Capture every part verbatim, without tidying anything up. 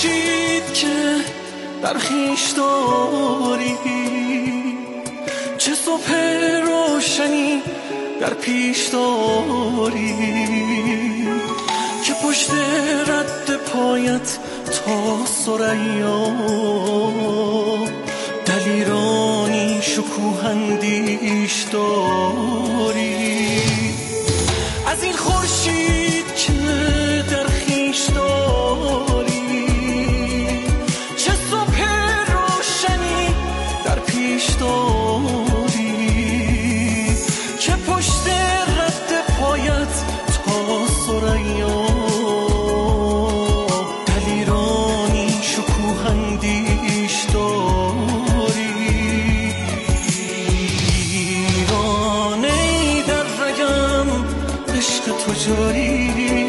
خورشید که در خویش داری، چه صبح روشنی در پیش داری، که پشت رد پایت تا ثریا دلیرانی شکوهندیش داری. از این خورشید که در خویش داری، چه صبح روشنی در پیش داری، که پشت رد پایت تا ثریا دلیرانی شکوهندیش داری. دیوانه در رگم عشق تو جاری،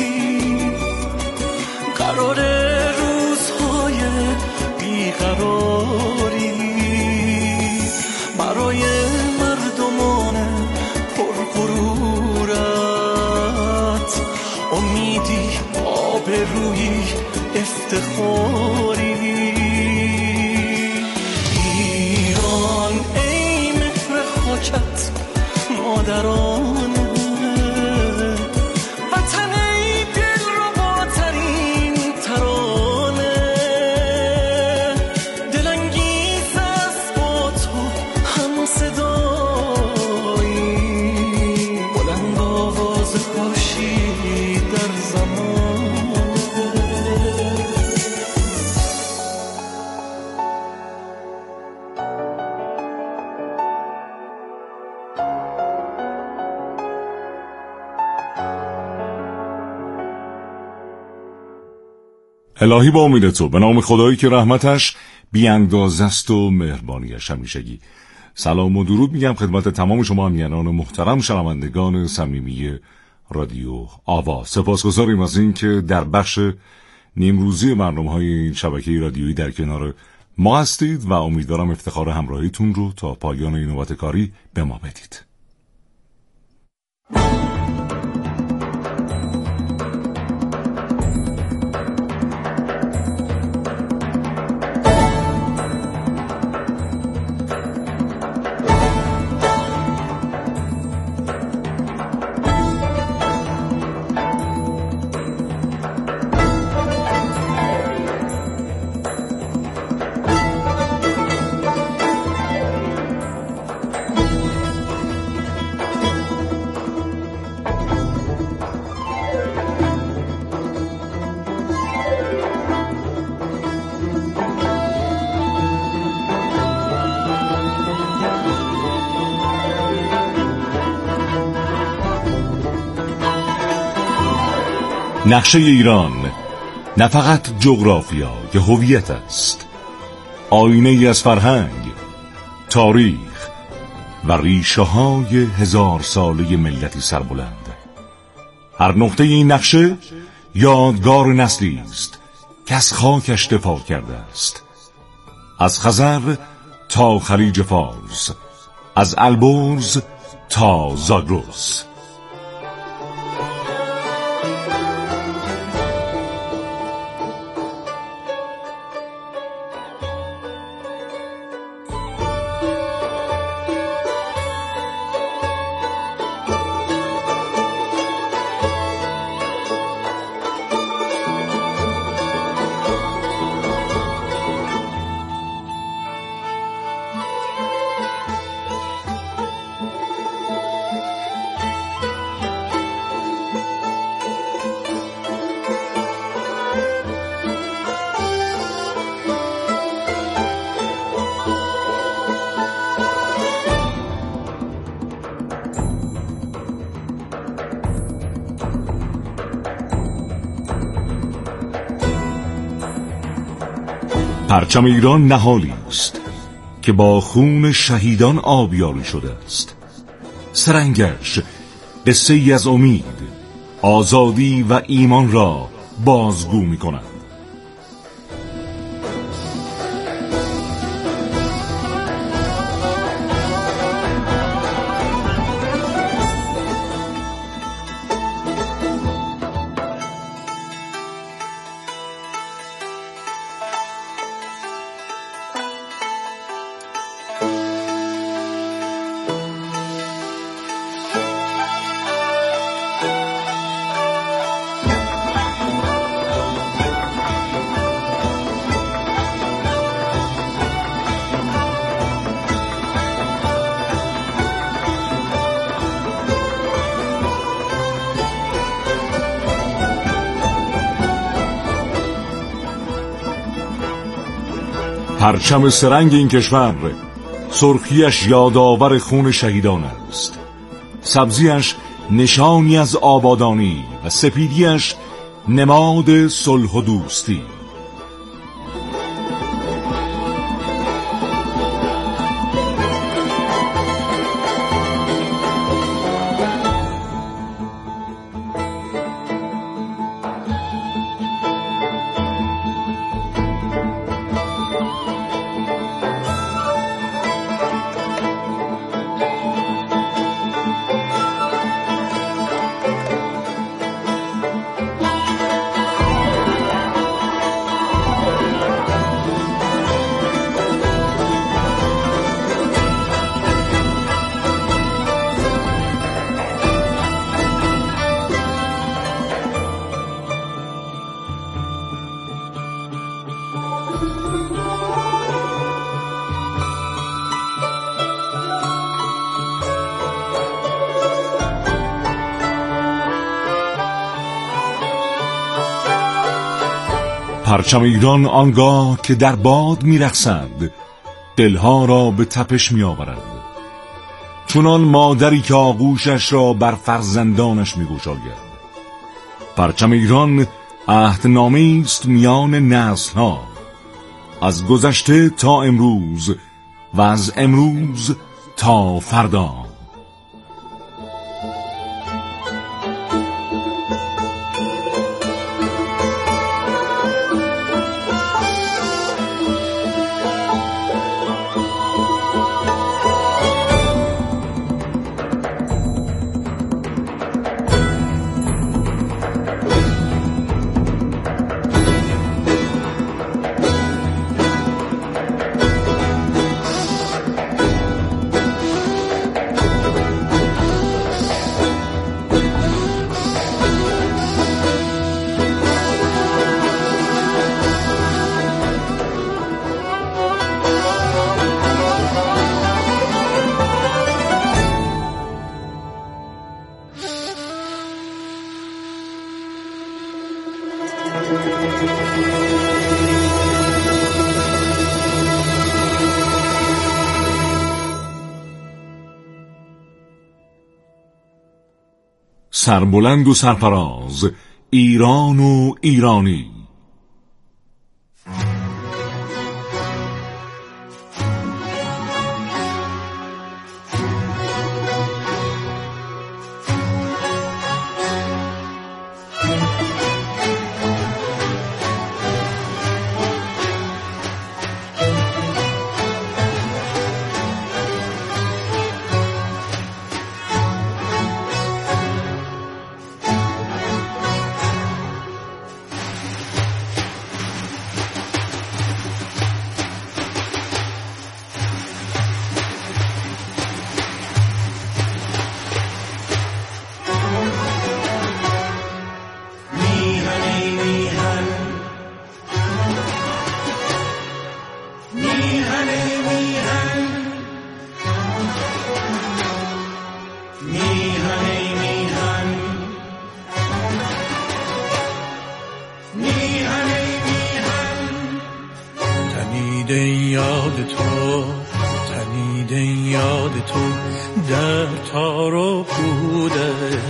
قرار روزهای بیقراری برای مردمان پرغرورت، امیدی آبرویی افتخاری. ایران ای مهر خاکت مادرانه، وطن ای دلرباترین ترانه، دلانگیز است با تو هم صدایی، بلند آواز خورشید در زمان. الهی با امید تو، به نام خدایی که رحمتش بی اندازه است و مهربانیش همیشگی. سلام و درود میگم خدمت تمام شما همیهنان محترم شنوندگان صمیمی رادیو آواز. سپاسگزاریم از این که در بخش نیمروزی برنامه‌های این شبکه رادیویی در کنار ما هستید و امیدوارم افتخار همراهیتون رو تا پایان این نوبت کاری به ما بدید. نقشه ایران نه فقط جغرافیا که هویت است، آینه ای از فرهنگ، تاریخ و ریشه های هزار ساله ملتی سربلند. هر نقطه این نقشه یادگار نسلی است که از خاکش دفاع کرده است، از خزر تا خلیج فارس، از البرز تا زاگرس. پرچم ایران نهالی است که با خون شهیدان آبیاری شده است. سرنگش قصه ای از امید، آزادی و ایمان را بازگو می کند. پرچم سرنگ این کشور سرخیش یادآور خون شهیدان است، سبزیش نشانی از آبادانی و سپیدیش نماد صلح و دوستی. پرچم ایران آنگاه که در باد می‌رقصد دلها را به تپش می‌آورد، چونان مادری که آغوشش را بر فرزندانش می‌گشاید. پرچم ایران عهدنامه‌ای است میان نسل‌ها، از گذشته تا امروز و از امروز تا فردا. سربلند و سرفراز، ایران و ایرانی. یاد تو تنیده یاد تو در تار و پوده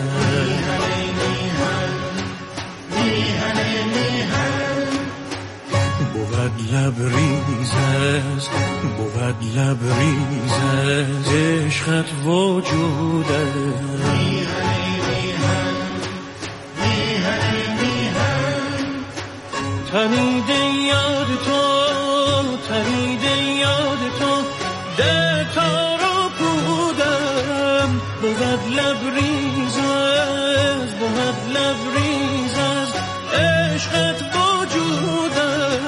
بود لبریز است بود لبریز است عشقت وجوده تنیده یاد تو تنیده یاد تو در تار و پودم بود لبریز است بود لبریز است عشقت وجودم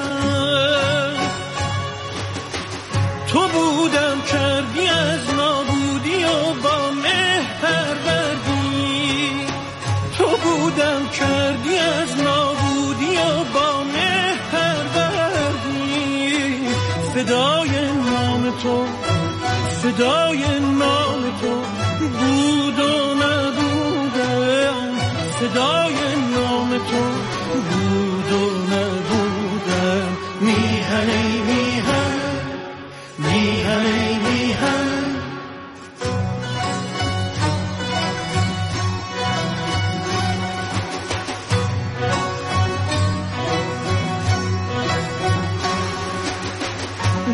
تو بودم کردی از نابودی و با مه پروردی تو بودم کردی از نابودی و با مه پروردی فدای نام تو فدای نام تو بود و نبودم فدای نام تو بود و نبودم میهنی میهن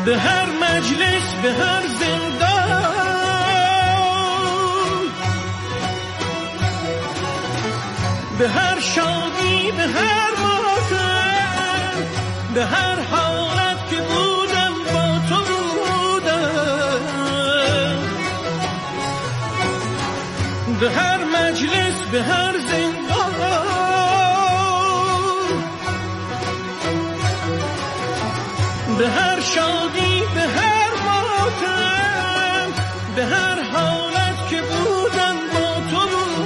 به هر مجلس به هر زندان، به هر شادی به هر ماتم، به هر حالت که بودم با تو بودم، به هر مجلس به هر زندان، به هر شادی به هر ماتم، به هر حالت که بودم با تو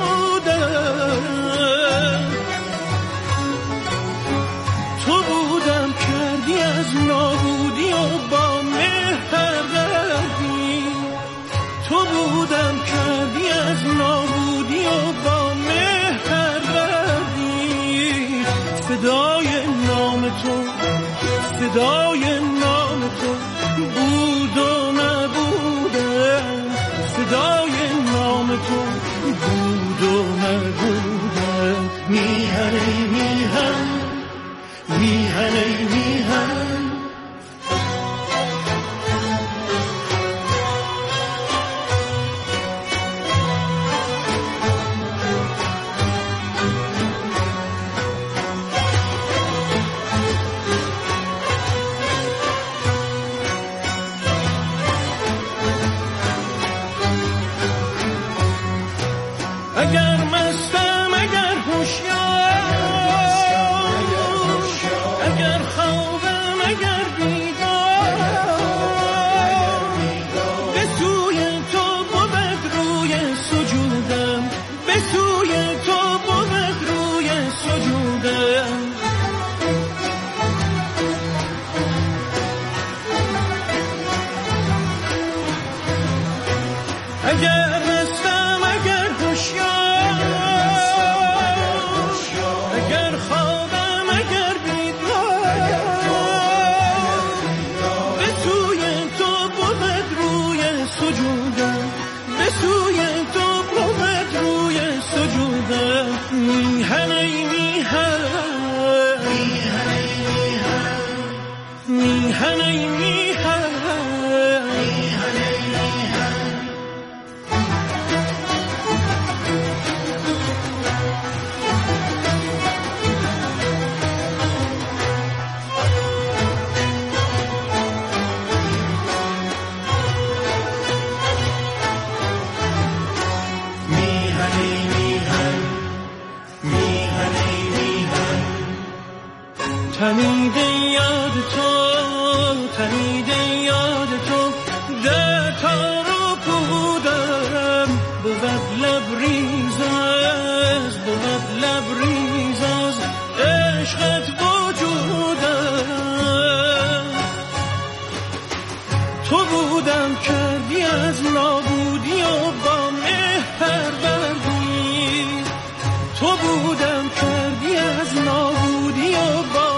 بودم، تو بودم کردی از نابودی و با مهر پروردی، تو بودم کردی از نابودی و با مهر پروردی، فدای نام تو، فدای نام تو بود و نبودم، فدای نام تو بود و نبودم. میهن ای میهن، میهن ای میهن، اگر مستم اگر هوشیار، اگر خوابم اگر بیدار، به سوی تو بود روی سجودم، به سوی تو بود روی سجودم. اگر مستم اگر هوشیار، اگر خوابم اگر بیدار، به سوی تو بود روی سجودم، به سوی تو بود روی سجودم. میهن ای میهن، میهن ای میهن، تنیده یاد تو، تنیده یاد تو، در تارو بودم، بود لبریز از، بود لبریز از عشقت وجودم، تو بودم کردی از نابودی و با مهر پروردی، تو بودم کردی از نابودی و با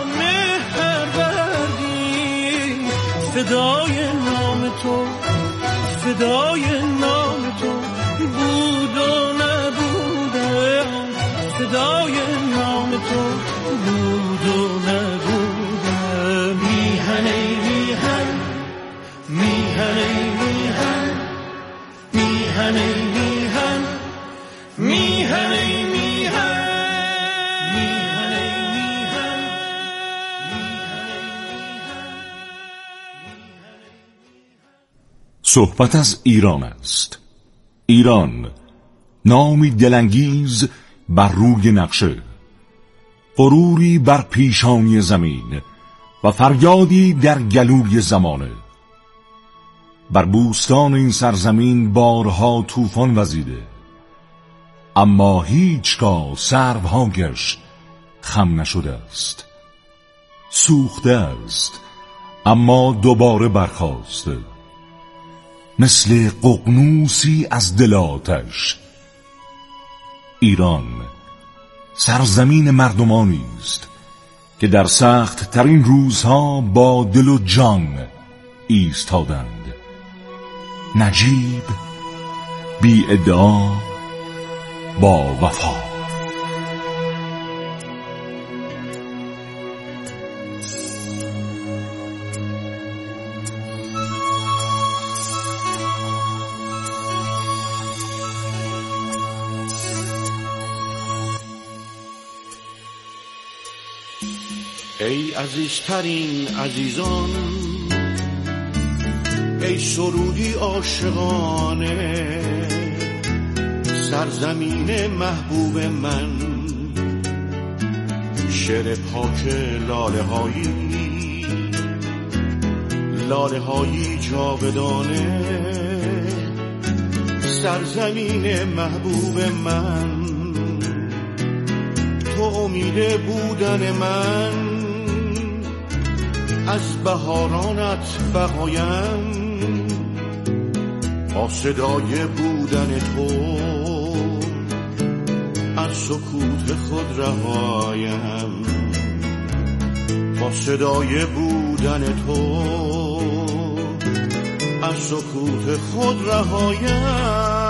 فدای نام تو، فدای نام تو بود و نبودم، فدای نام تو بود و نبودم. میهن ای میهن، میهن ای میهن، میهن ای میهن، میهن ای میهن. صحبت از ایران است. ایران نامی دلانگیز بر روی نقشه، غروری بر پیشانی زمین و فریادی در گلوی زمانه. بر بوستان این سرزمین بارها طوفان وزیده، اما هیچگاه سروهایش خم نشده است. سوخته است اما دوباره برخاسته، مثل ققنوسی از دل آتش. ایران سرزمین مردمانی است که در سخت ترین روزها با دل و جان ایستادند. نجیب بی ادعا با وفا. ای عزیزترین عزیزان، ای سرودی عاشقانه، سرزمین محبوب من، شعر پاک لاله هایی، لاله هایی جاودانه، سرزمین محبوب من، تو امید بودن من، از بهارانت بقایم، با صدای بودن تو از سکوت خود رهایم، با صدای بودن تو از سکوت خود رهایم.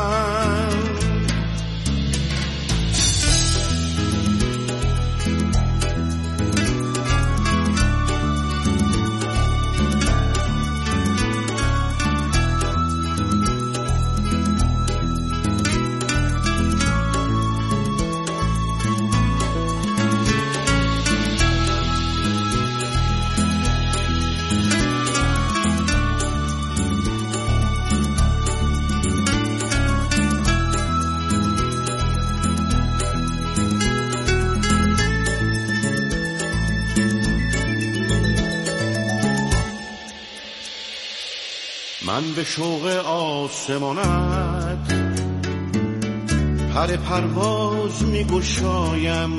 من به شوق آسمانت پر پرواز می گشایم،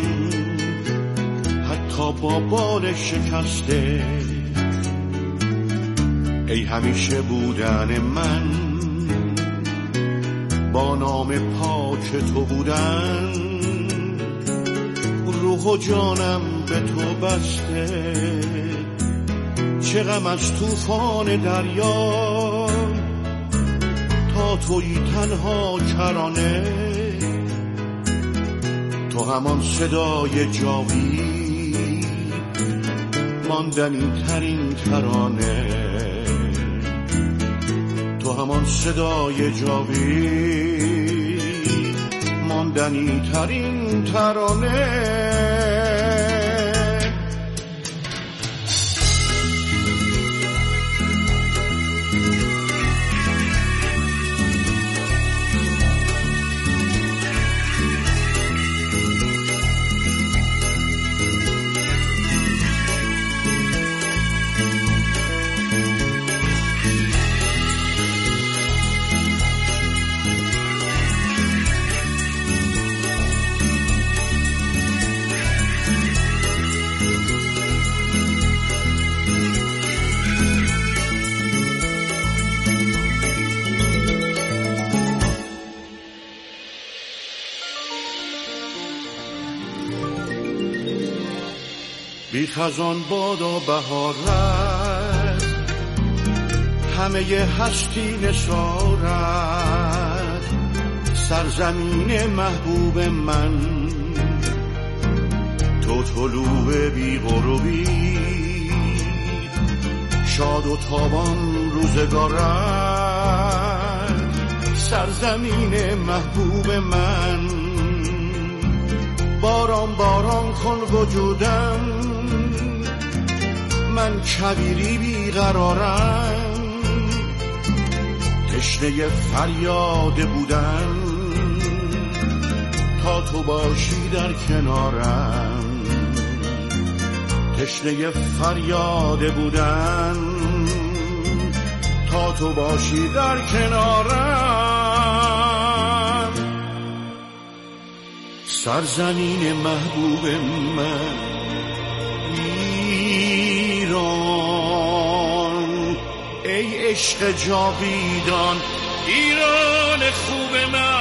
حتی با بال شکسته، ای همیشه بودن من، با نام پاک تو بودن، روح و جانم به تو بسته، چه غم از طوفان دریا، تا تویی تنها کرانه، تو همان صدای جاوید، ماندنی ترین ترانه، تو همان صدای جاوید، ماندنی ترین ترانه. بی خزان باد و بهارت، همه هستی نثارت، سرزمین محبوب من، تو طلوع بی غروبی، شاد و تابان روزگارت، سرزمین محبوب من، باران باران کن وجودم، من کویری بیقرارم، تشنه فریاد بودن، تا تو باشی در کنارم، تشنه فریاد بودن، تا تو باشی در کنارم، سرزمین محبوب من ایران، ای عشق جاویدان ایران خوب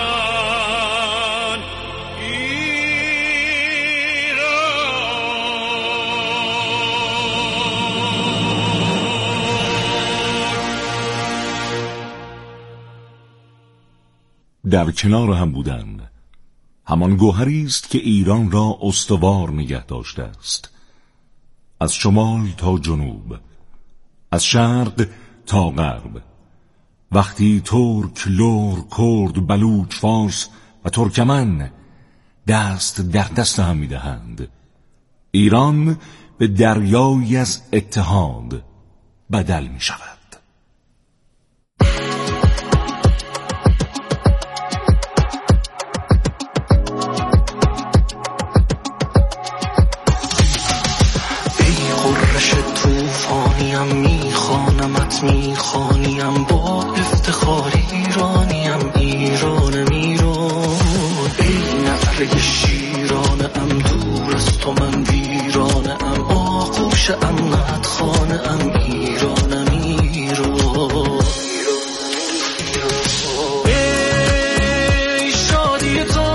من، در کنار هم بودن همان گوهری است که ایران را استوار نگه داشته است، از شمال تا جنوب، از شرق تا غرب. وقتی ترک، لور، کرد، بلوچ، فارس و ترکمن دست در دست هم می‌دهند، ایران به دریایی از اتحاد بدل می شود. میخوانمت میخوانیم با افتخار ایرانیم ایرانم ایران ای نعره شیرانم دور از تو من ویرانم آغوش امنت خانم ایرانم ایران ای شادی تو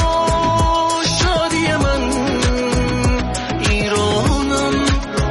شادی من ایرانم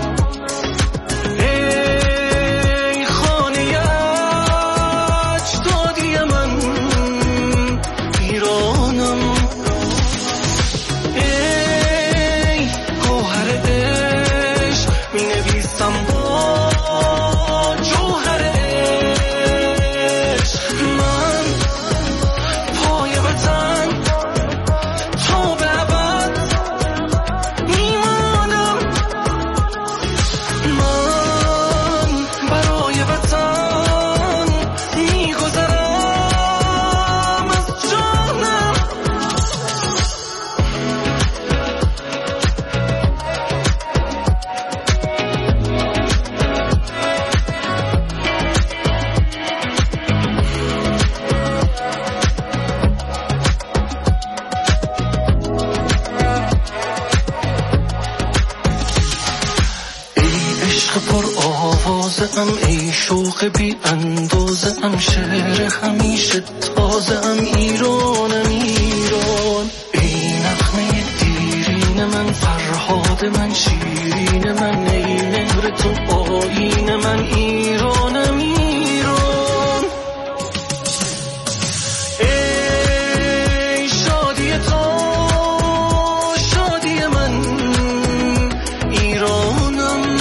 ام ای شوق بی اندازه ام شعر همیشه تازه ام ایرانم ایران ای نغمه دیرین من فرهاد من شیرین من ای مهر تو آیین من ایرانم ایران ای شادی تو شادی من ایرانم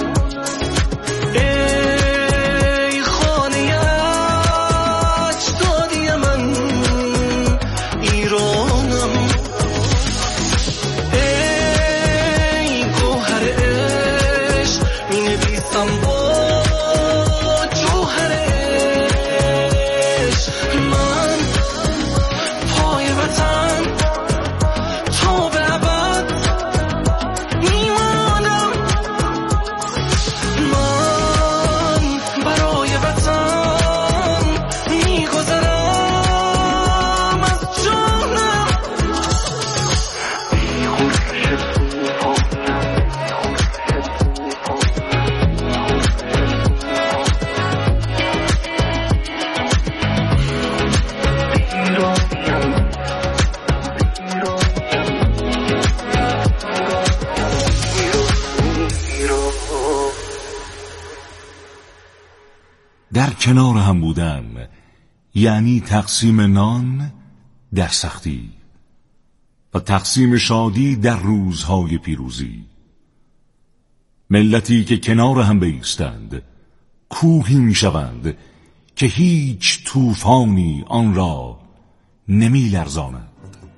در کنار هم بودن یعنی تقسیم نان در سختی و تقسیم شادی در روزهای پیروزی. ملتی که کنار هم بایستند کوهی میشوند که هیچ طوفانی آن را نمی لرزاند.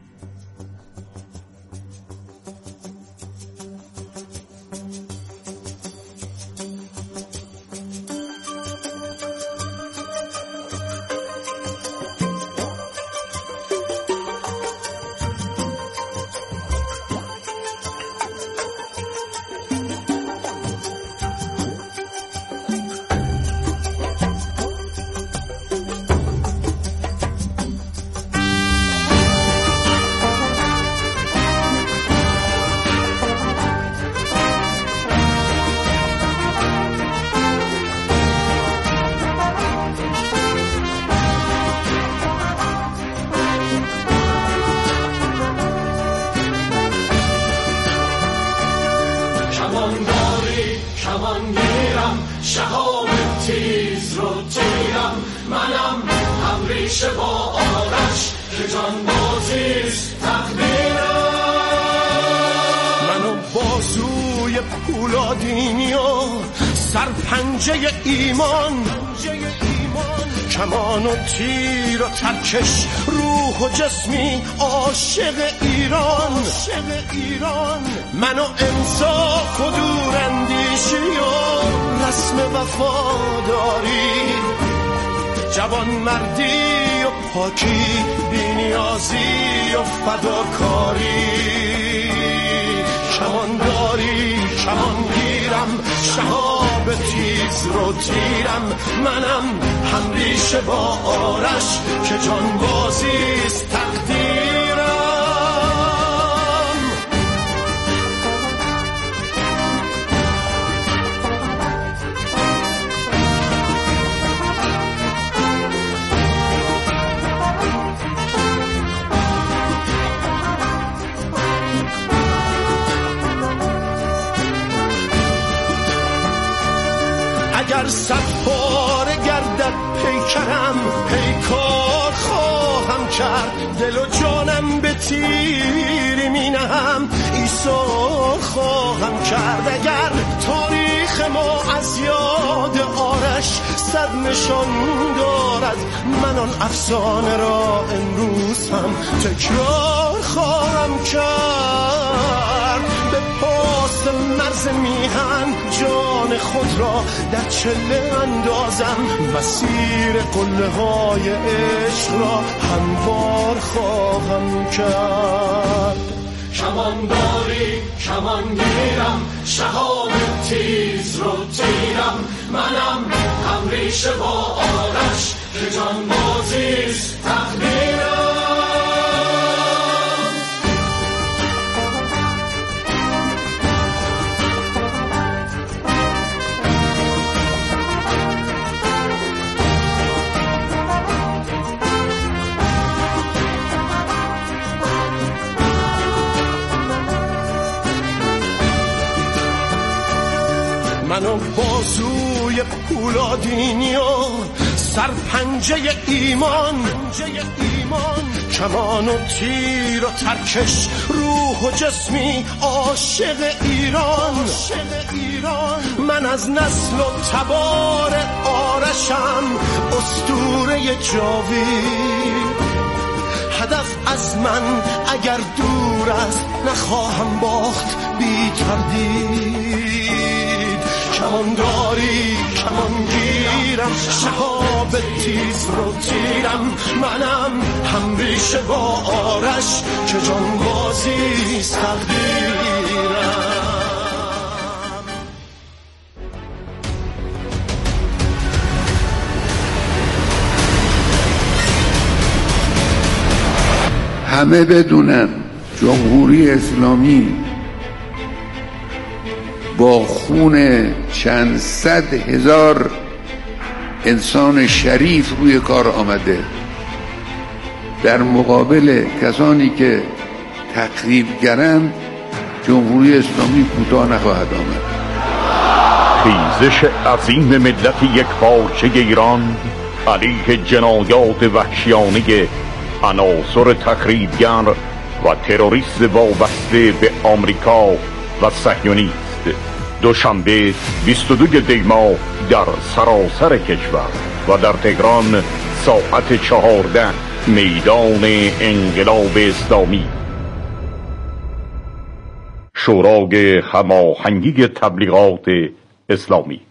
کمان میرم شهاب تیز رو تیرم منم هم ریشه با آرش که جان بازیست تقدیرم منو بازوی پولادینی و سرپنجه ایمان کمان و تیر و ترکش، روح و جسمی عاشق ایران، عاشق ایران. من و انصاف و دوراندیشی و رسم وفاداری، جوان مردی و پاکی، بی‌نیازی و فداکاری. کمانداری کمانگیرم، شهاب تیز رو تیرم، منم همریشه با آرش که جانبازیست تقدیرم. اگر صد پاره گردد پیکرم، پیکار خواهم کرد، دل و جانم به تیری می نهم، ایثار خواهم کرد. اگر تاریخ ما از یاد آرش صد نشان دارد، من آن افسانه را امروز هم تکرار خواهم کرد. به پاس مرز میهن جان خود را در چله اندازم، مسیر قله های عشق را هموار خواهم کرد. کمانداری کمانگیرم، شهاب تیز رو تیرم، منم همریشه با آرش که جانبازیست تقدیرم. من و بازوی پولادینی و سرپنجه ایمان، کمان و تیر و ترکش، روح و جسمی عاشق ایران. من از نسل و تبار آرشم اسطوره جاوید، هدف از من اگر دور است نخواهم باخت بی تردید. کمانداری کمانگیرم، شهاب تیز رو تیرم، منم همریشه با آرش که جانبازیست تقدیرم. همه بدونن جمهوری اسلامی با خون چند صد هزار انسان شریف روی کار آمده، در مقابل کسانی که تخریبگرند جمهوری اسلامی کوتاه نخواهد آمد. خیزش عظیم ملت یک پارچه ایران علیه جنایات وحشیانه عناصر تخریبگر و تروریست وابسته به آمریکا و صهیونیست دوشنبه بیست و دو دی ماه در سراسر کشور و در تهران ساعت چهارده میدان انقلاب اسلامی. شورای هماهنگی تبلیغات اسلامی.